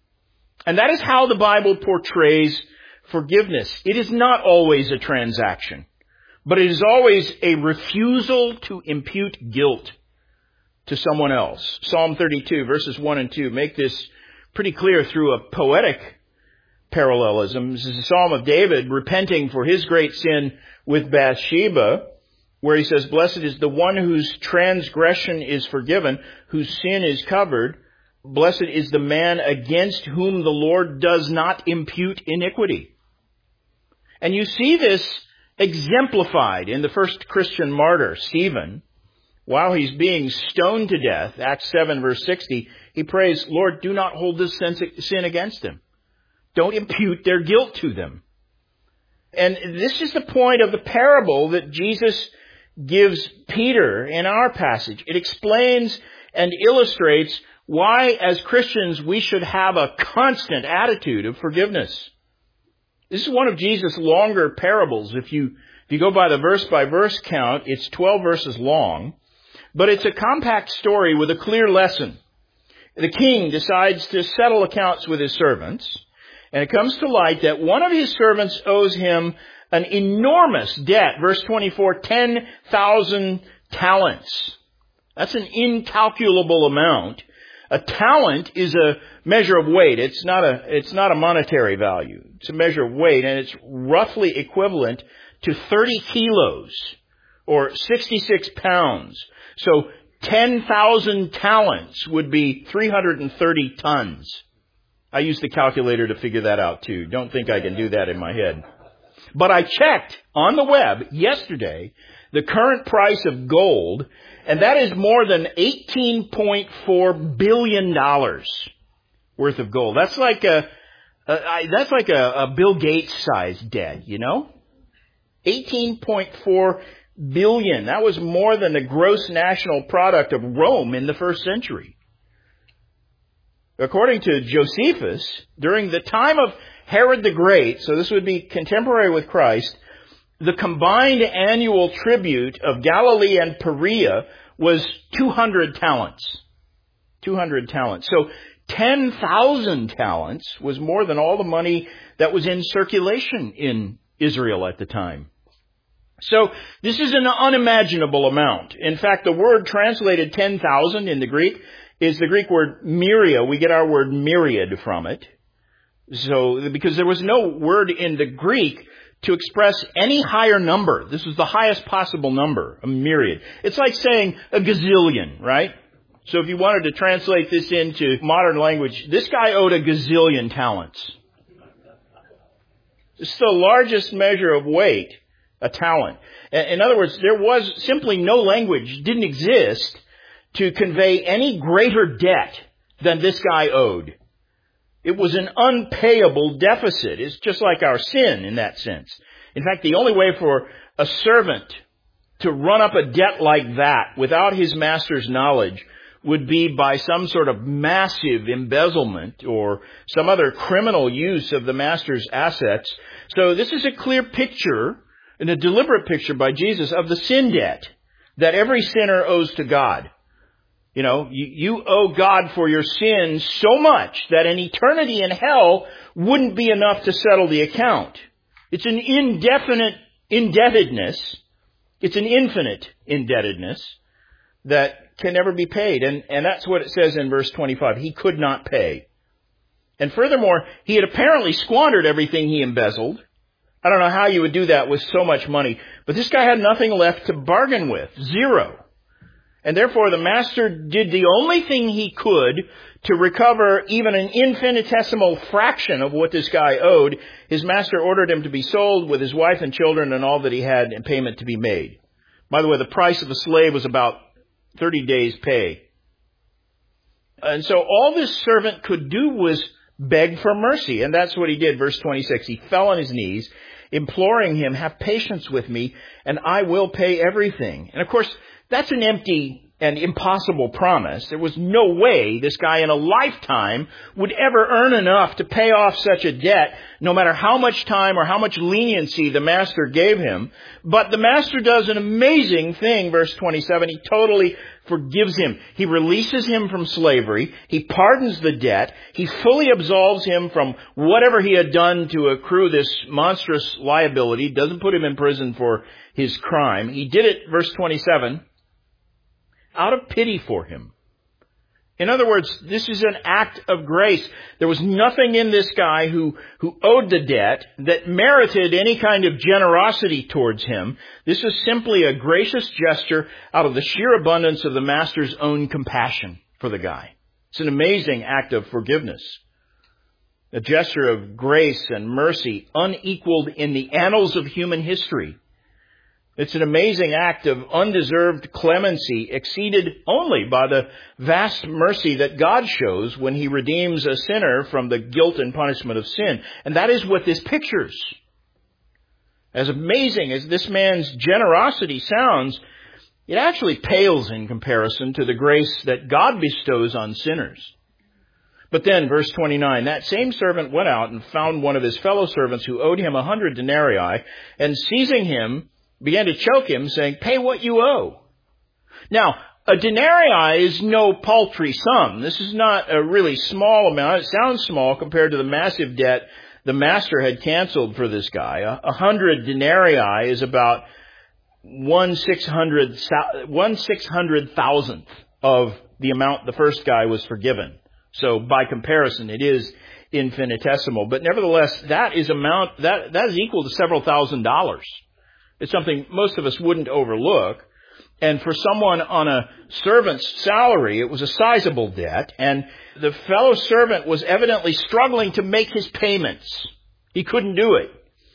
S1: And that is how the Bible portrays forgiveness. It is not always a transaction, but it is always a refusal to impute guilt to someone else. Psalm thirty-two, verses one and two, make this pretty clear through a poetic parallelism. This is a psalm of David repenting for his great sin with Bathsheba, where he says, blessed is the one whose transgression is forgiven, whose sin is covered. Blessed is the man against whom the Lord does not impute iniquity. And you see this exemplified in the first Christian martyr, Stephen. While he's being stoned to death, Acts seven, verse sixty, he prays, Lord, do not hold this sin against them. Don't impute their guilt to them. And this is the point of the parable that Jesus gives Peter in our passage. It explains and illustrates why, as Christians, we should have a constant attitude of forgiveness. This is one of Jesus' longer parables. If you, if you go by the verse-by-verse count, it's twelve verses long. But it's a compact story with a clear lesson. The king decides to settle accounts with his servants, and it comes to light that one of his servants owes him an enormous debt. Verse twenty-four, ten thousand talents. That's an incalculable amount. A talent is a measure of weight. It's not a, it's not a monetary value. It's a measure of weight, and it's roughly equivalent to thirty kilos or sixty-six pounds. So ten thousand talents would be three hundred thirty tons. I used the calculator to figure that out too. Don't think I can do that in my head. But I checked on the web yesterday the current price of gold, and that is more than eighteen point four billion dollars worth of gold. That's like a, a that's like a, a Bill Gates sized debt, you know? eighteen point four billion. That was more than the gross national product of Rome in the first century. According to Josephus, during the time of Herod the Great, so this would be contemporary with Christ, the combined annual tribute of Galilee and Perea was two hundred talents. two hundred talents. So ten thousand talents was more than all the money that was in circulation in Israel at the time. So this is an unimaginable amount. In fact, the word translated ten thousand in the Greek is the Greek word myria. We get our word myriad from it. So, because there was no word in the Greek to express any higher number. This was the highest possible number, a myriad. It's like saying a gazillion, right? So if you wanted to translate this into modern language, this guy owed a gazillion talents. It's the largest measure of weight, a talent. In other words, there was simply no language, didn't exist, to convey any greater debt than this guy owed. It was an unpayable deficit. It's just like our sin in that sense. In fact, the only way for a servant to run up a debt like that without his master's knowledge would be by some sort of massive embezzlement or some other criminal use of the master's assets. So this is a clear picture, and a deliberate picture by Jesus, of the sin debt that every sinner owes to God. You know, you, you owe God for your sins so much that an eternity in hell wouldn't be enough to settle the account. It's an indefinite indebtedness. It's an infinite indebtedness that can never be paid. And, and that's what it says in verse twenty-five. He could not pay. And furthermore, he had apparently squandered everything he embezzled. I don't know how you would do that with so much money. But this guy had nothing left to bargain with. Zero. And therefore, the master did the only thing he could to recover even an infinitesimal fraction of what this guy owed. His master ordered him to be sold with his wife and children and all that he had in payment to be made. By the way, the price of a slave was about thirty days' pay. And so all this servant could do was beg for mercy. And that's what he did. Verse twenty-six, he fell on his knees, imploring him, have patience with me, and I will pay everything. And of course, that's an empty and impossible promise. There was no way this guy in a lifetime would ever earn enough to pay off such a debt, no matter how much time or how much leniency the master gave him. But the master does an amazing thing, verse twenty-seven. He totally forgives him. He releases him from slavery. He pardons the debt. He fully absolves him from whatever he had done to accrue this monstrous liability. Doesn't put him in prison for his crime. He did it, verse twenty-seven, out of pity for him. In other words, this is an act of grace. There was nothing in this guy who, who owed the debt that merited any kind of generosity towards him. This was simply a gracious gesture out of the sheer abundance of the master's own compassion for the guy. It's an amazing act of forgiveness. A gesture of grace and mercy unequaled in the annals of human history. It's an amazing act of undeserved clemency, exceeded only by the vast mercy that God shows when he redeems a sinner from the guilt and punishment of sin. And that is what this pictures. As amazing as this man's generosity sounds, it actually pales in comparison to the grace that God bestows on sinners. But then, verse twenty-nine, that same servant went out and found one of his fellow servants who owed him a hundred denarii, and seizing him, began to choke him, saying, pay what you owe. Now, a denarii is no paltry sum. This is not a really small amount. It sounds small compared to the massive debt the master had canceled for this guy. A, a hundred denarii is about one six hundred, one six hundred thousandth of the amount the first guy was forgiven. So by comparison, it is infinitesimal. But nevertheless, that is amount that that is equal to several thousand dollars. It's something most of us wouldn't overlook. And for someone on a servant's salary, it was a sizable debt. And the fellow servant was evidently struggling to make his payments. He couldn't do it.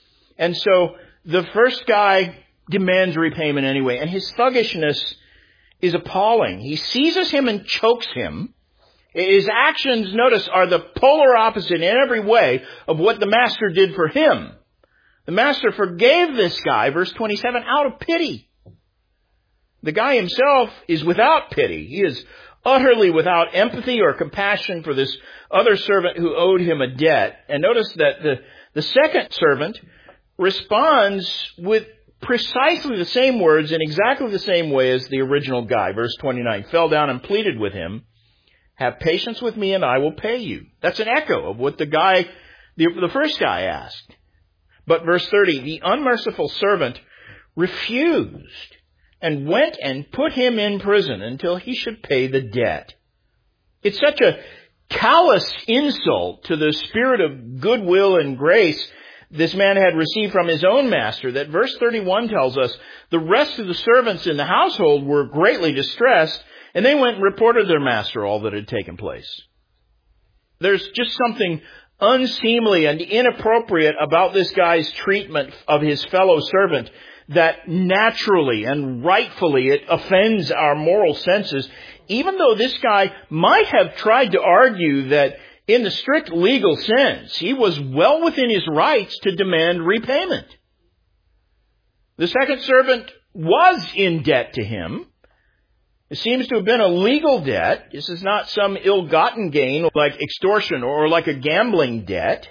S1: And so the first guy demands repayment anyway, and his thuggishness is appalling. He seizes him and chokes him. His actions, notice, are the polar opposite in every way of what the master did for him. The master forgave this guy, verse twenty-seven, out of pity. The guy himself is without pity. He is utterly without empathy or compassion for this other servant who owed him a debt. And notice that the, the second servant responds with precisely the same words in exactly the same way as the original guy. Verse twenty-nine, fell down and pleaded with him, have patience with me and I will pay you. That's an echo of what the guy, the, the first guy asked. But verse thirty, the unmerciful servant refused and went and put him in prison until he should pay the debt. It's such a callous insult to the spirit of goodwill and grace this man had received from his own master that verse thirty-one tells us the rest of the servants in the household were greatly distressed, and they went and reported to their master all that had taken place. There's just something unseemly and inappropriate about this guy's treatment of his fellow servant that naturally and rightfully it offends our moral senses, even though this guy might have tried to argue that in the strict legal sense, he was well within his rights to demand repayment. The second servant was in debt to him. It seems to have been a legal debt. This is not some ill-gotten gain like extortion or like a gambling debt.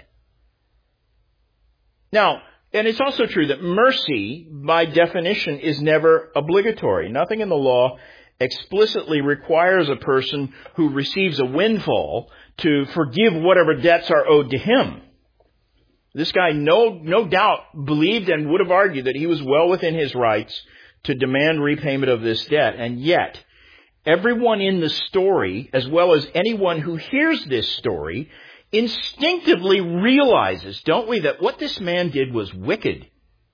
S1: Now, and it's also true that mercy, by definition, is never obligatory. Nothing in the law explicitly requires a person who receives a windfall to forgive whatever debts are owed to him. This guy no, no doubt believed and would have argued that he was well within his rights to demand repayment of this debt. And yet, everyone in the story, as well as anyone who hears this story, instinctively realizes, don't we, that what this man did was wicked.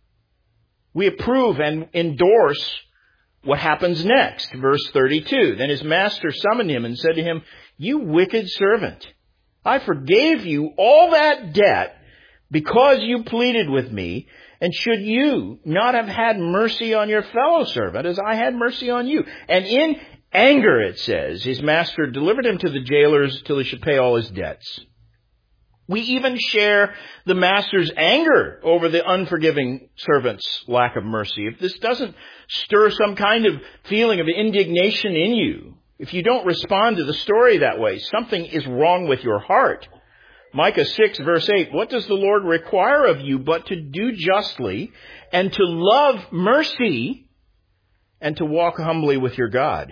S1: We approve and endorse what happens next. Verse thirty-two, then his master summoned him and said to him, you wicked servant, I forgave you all that debt because you pleaded with me, and should you not have had mercy on your fellow servant as I had mercy on you? And in anger, it says, his master delivered him to the jailers till he should pay all his debts. We even share the master's anger over the unforgiving servant's lack of mercy. If this doesn't stir some kind of feeling of indignation in you, if you don't respond to the story that way, something is wrong with your heart. Micah six verse eight, what does the Lord require of you but to do justly and to love mercy and to walk humbly with your God?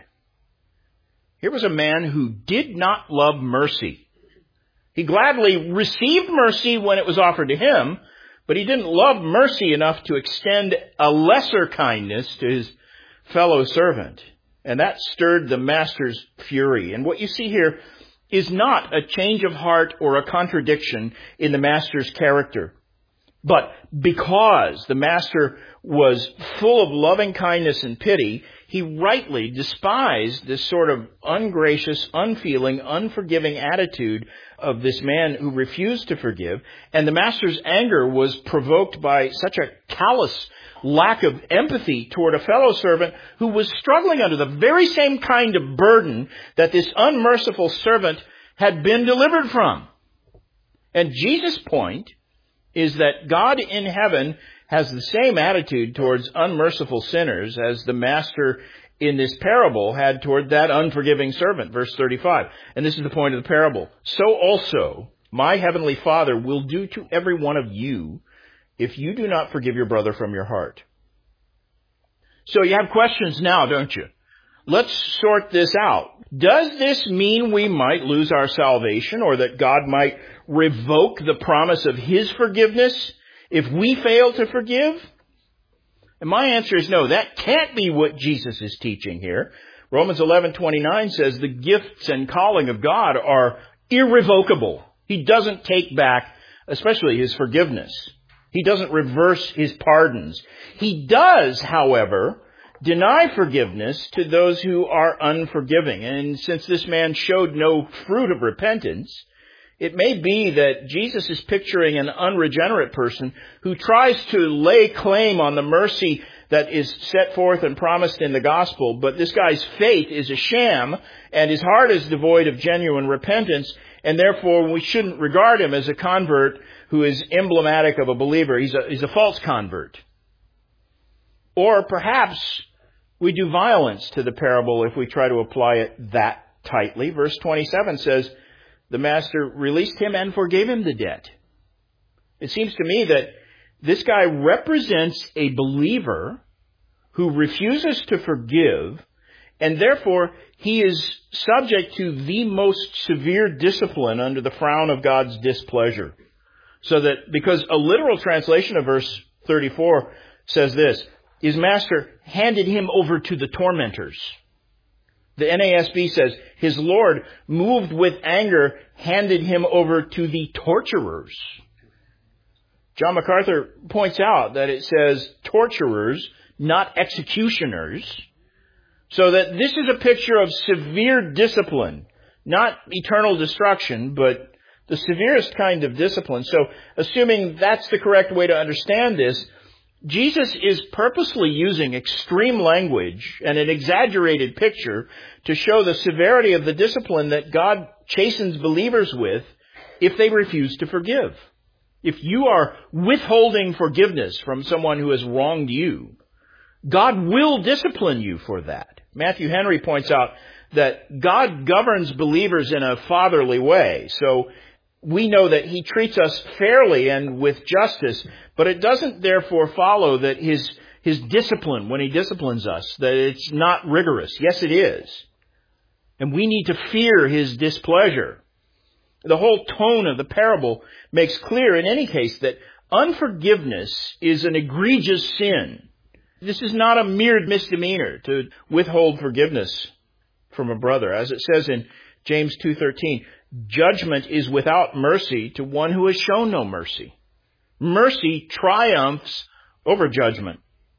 S1: Here was a man who did not love mercy. He gladly received mercy when it was offered to him, but he didn't love mercy enough to extend a lesser kindness to his fellow servant. And that stirred the master's fury. And what you see here is not a change of heart or a contradiction in the master's character. But because the master was full of loving kindness and pity, he rightly despised this sort of ungracious, unfeeling, unforgiving attitude of this man who refused to forgive. And the master's anger was provoked by such a callous lack of empathy toward a fellow servant who was struggling under the very same kind of burden that this unmerciful servant had been delivered from. And Jesus' point is that God in heaven has the same attitude towards unmerciful sinners as the master in this parable had toward that unforgiving servant. Verse thirty-five. And this is the point of the parable. So also my heavenly Father will do to every one of you if you do not forgive your brother from your heart. So you have questions now, don't you? Let's sort this out. Does this mean we might lose our salvation, or that God might revoke the promise of his forgiveness if we fail to forgive? And my answer is no, that can't be what Jesus is teaching here. Romans eleven twenty-nine says the gifts and calling of God are irrevocable. He doesn't take back, especially his forgiveness. He doesn't reverse his pardons. He does, however, deny forgiveness to those who are unforgiving. And since this man showed no fruit of repentance, It may be that Jesus is picturing an unregenerate person who tries to lay claim on the mercy that is set forth and promised in the gospel, but this guy's faith is a sham, and his heart is devoid of genuine repentance, and therefore we shouldn't regard him as a convert who is emblematic of a believer. He's a, he's a false convert. Or perhaps we do violence to the parable if we try to apply it that tightly. Verse twenty-seven says, the master released him and forgave him the debt. It seems to me that this guy represents a believer who refuses to forgive, and therefore he is subject to the most severe discipline under the frown of God's displeasure. So that, because a literal translation of verse thirty-four says this, his master handed him over to the tormentors. The N A S B says, his Lord, moved with anger, handed him over to the torturers. John MacArthur points out that it says torturers, not executioners, so that this is a picture of severe discipline, not eternal destruction, but the severest kind of discipline. So, assuming that's the correct way to understand this, Jesus is purposely using extreme language and an exaggerated picture to show the severity of the discipline that God chastens believers with if they refuse to forgive. If you are withholding forgiveness from someone who has wronged you, God will discipline you for that. Matthew Henry points out that God governs believers in a fatherly way. So we know that He treats us fairly and with justice, but it doesn't therefore follow that His, His discipline, when He disciplines us, that it's not rigorous. Yes, it is. And we need to fear His displeasure. The whole tone of the parable makes clear in any case that unforgiveness is an egregious sin. This is not a mere misdemeanor to withhold forgiveness from a brother. As it says in James two thirteen, judgment is without mercy to one who has shown no mercy. Mercy triumphs over judgment.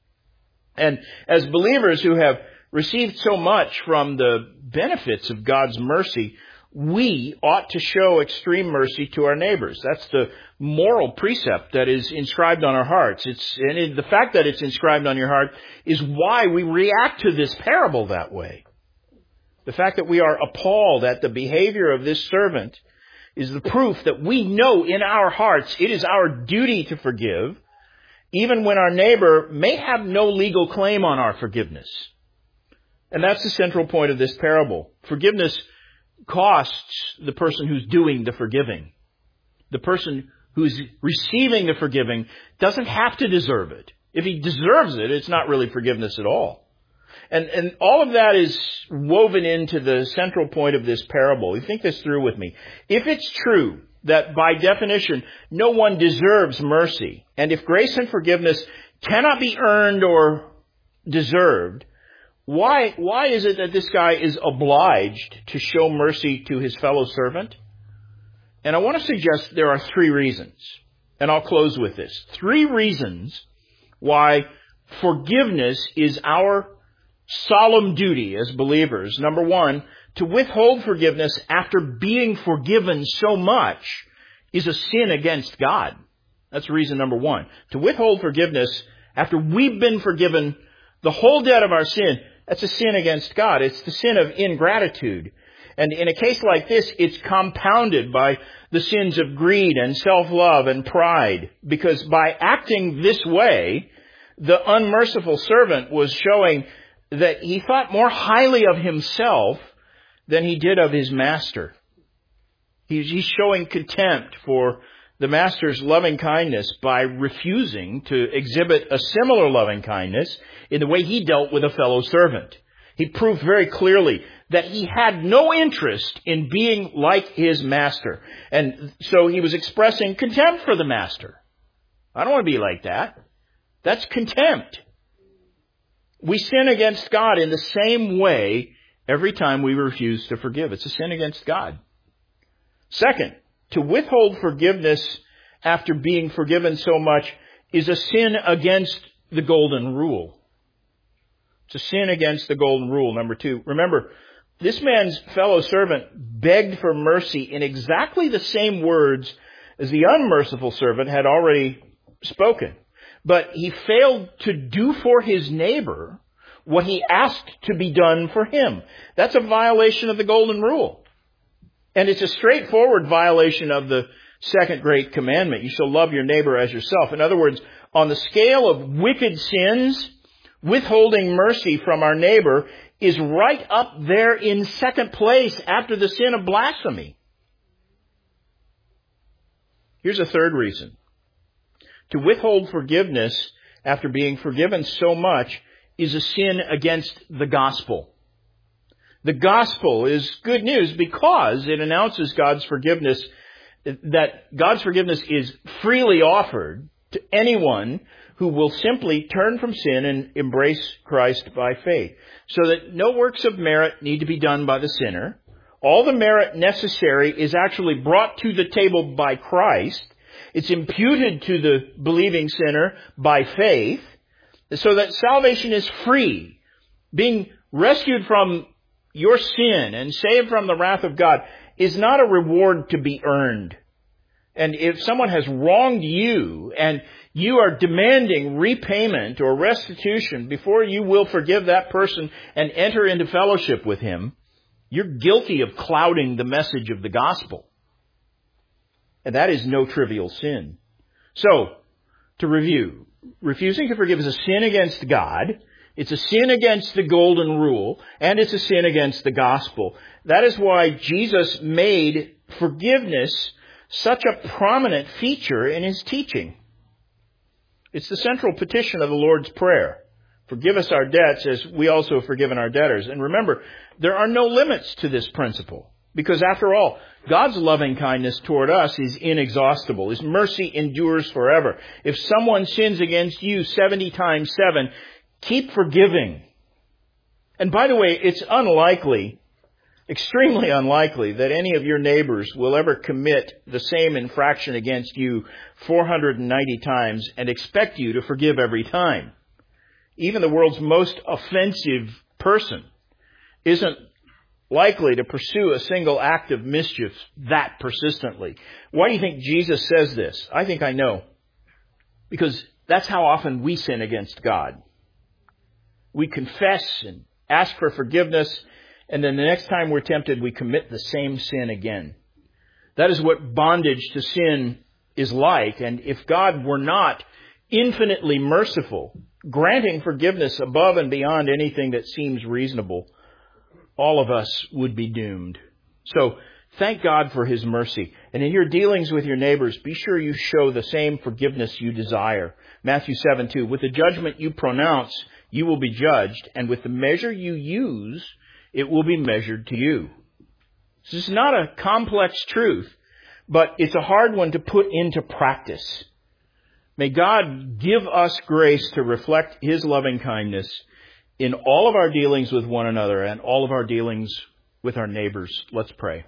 S1: And as believers who have received so much from the benefits of God's mercy, we ought to show extreme mercy to our neighbors. That's the moral precept that is inscribed on our hearts. It's, and it, the fact that it's inscribed on your heart is why we react to this parable that way. The fact that we are appalled at the behavior of this servant is the proof that we know in our hearts it is our duty to forgive, even when our neighbor may have no legal claim on our forgiveness. And that's the central point of this parable. Forgiveness costs the person who's doing the forgiving. The person who's receiving the forgiving doesn't have to deserve it. If he deserves it, it's not really forgiveness at all. And, and all of that is woven into the central point of this parable. You think this through with me. If it's true that by definition no one deserves mercy, and if grace and forgiveness cannot be earned or deserved, Why, why is it that this guy is obliged to show mercy to his fellow servant? And I want to suggest there are three reasons. And I'll close with this. Three reasons why forgiveness is our solemn duty as believers. Number one, to withhold forgiveness after being forgiven so much is a sin against God. That's reason number one. To withhold forgiveness after we've been forgiven the whole debt of our sin, that's a sin against God. It's the sin of ingratitude. And in a case like this, it's compounded by the sins of greed and self-love and pride. Because by acting this way, the unmerciful servant was showing that he thought more highly of himself than he did of his master. He's showing contempt for the master's loving kindness by refusing to exhibit a similar loving kindness in the way he dealt with a fellow servant. He proved very clearly that he had no interest in being like his master. And so he was expressing contempt for the master. I don't want to be like that. That's contempt. We sin against God in the same way every time we refuse to forgive. It's a sin against God. Second, to withhold forgiveness after being forgiven so much is a sin against the golden rule. It's a sin against the golden rule. Number two, remember, This man's fellow servant begged for mercy in exactly the same words as the unmerciful servant had already spoken. But he failed to do for his neighbor what he asked to be done for him. That's a violation of the golden rule. And it's a straightforward violation of the second great commandment. You shall love your neighbor as yourself. In other words, on the scale of wicked sins, withholding mercy from our neighbor is right up there in second place after the sin of blasphemy. Here's a third reason. To withhold forgiveness after being forgiven so much is a sin against the gospel. The gospel is good news because it announces God's forgiveness, that God's forgiveness is freely offered to anyone who will simply turn from sin and embrace Christ by faith. So that no works of merit need to be done by the sinner. All the merit necessary is actually brought to the table by Christ. It's imputed to the believing sinner by faith, so that salvation is free. Being rescued from your sin and saved from the wrath of God is not a reward to be earned. And if someone has wronged you and you are demanding repayment or restitution before you will forgive that person and enter into fellowship with him, you're guilty of clouding the message of the gospel. And that is no trivial sin. So, to review, refusing to forgive is a sin against God, it's a sin against the golden rule, and it's a sin against the gospel. That is why Jesus made forgiveness such a prominent feature in his teaching. It's the central petition of the Lord's Prayer. Forgive us our debts as we also have forgiven our debtors. And remember, there are no limits to this principle. Because after all, God's loving kindness toward us is inexhaustible. His mercy endures forever. If someone sins against you seventy times seven, keep forgiving. And by the way, it's unlikely, extremely unlikely, that any of your neighbors will ever commit the same infraction against you four hundred ninety times and expect you to forgive every time. Even the world's most offensive person isn't likely to pursue a single act of mischief that persistently. Why do you think Jesus says this? I think I know. Because that's how often we sin against God. We confess and ask for forgiveness, and then the next time we're tempted, we commit the same sin again. That is what bondage to sin is like. And if God were not infinitely merciful, granting forgiveness above and beyond anything that seems reasonable, all of us would be doomed. So thank God for his mercy. And in your dealings with your neighbors, be sure you show the same forgiveness you desire. Matthew seven two, with the judgment you pronounce, you will be judged, and with the measure you use, it will be measured to you. This is not a complex truth, but it's a hard one to put into practice. May God give us grace to reflect his loving kindness in all of our dealings with one another and all of our dealings with our neighbors. Let's pray.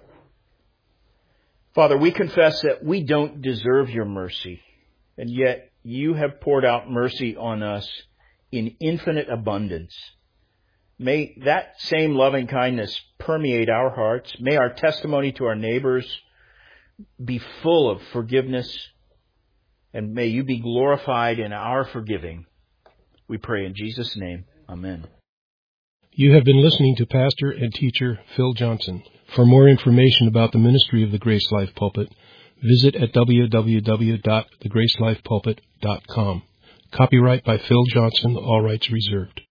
S1: Father, we confess that we don't deserve your mercy, and yet you have poured out mercy on us in infinite abundance. May that same loving kindness permeate our hearts. May our testimony to our neighbors be full of forgiveness, and may you be glorified in our forgiving. We pray in Jesus' name. Amen.
S2: You have been listening to Pastor and Teacher Phil Johnson. For more information about the ministry of the Grace Life Pulpit, visit at w w w dot the grace life pulpit dot com. Copyright by Phil Johnson, all rights reserved.